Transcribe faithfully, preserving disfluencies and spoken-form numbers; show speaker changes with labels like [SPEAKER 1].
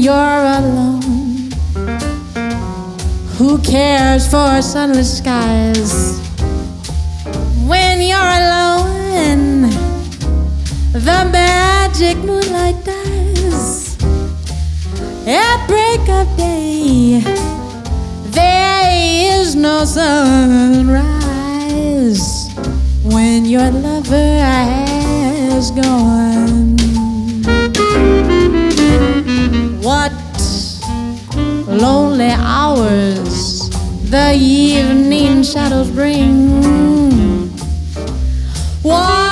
[SPEAKER 1] you're alone? Who cares for sunless skies? When you're alone, the magic moonlight dies. At break of day, there is no sunrise. When your lover has gone, what lonely hours the evening shadows bring. What